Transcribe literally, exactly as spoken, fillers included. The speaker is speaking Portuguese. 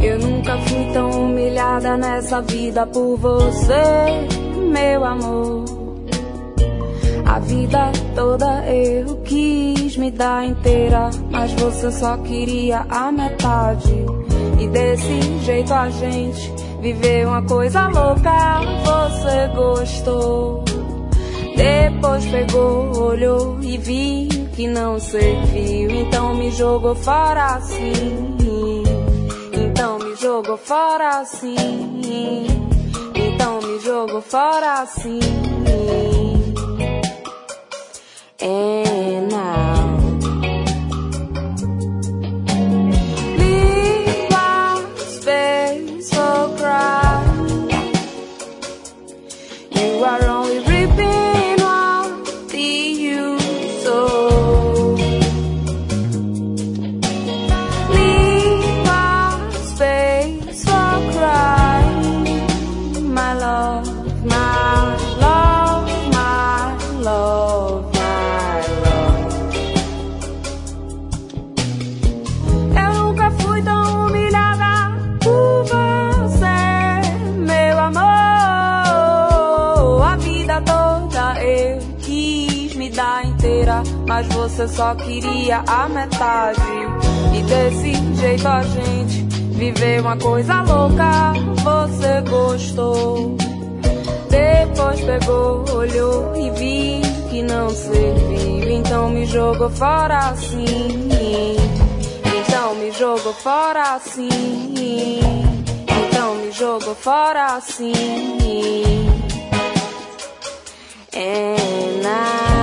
Eu nunca fui tão humilhada nessa vida por você, meu amor. A vida toda eu quis me dar inteira, mas você só queria a metade. E desse jeito a gente viveu uma coisa louca. Você gostou, depois pegou, olhou e viu que não serviu. Então me jogou fora assim. Então me jogou fora assim. Então me jogou fora assim. And now leave my space for crying. You are only reaping what you sow. Leave my space for crying. My love, my love, my love. Mas você só queria a metade. E desse jeito a gente viveu uma coisa louca. Você gostou, depois pegou, olhou e viu que não serviu. Então me jogou fora assim. Então me jogou fora assim. Então me jogou fora assim. And I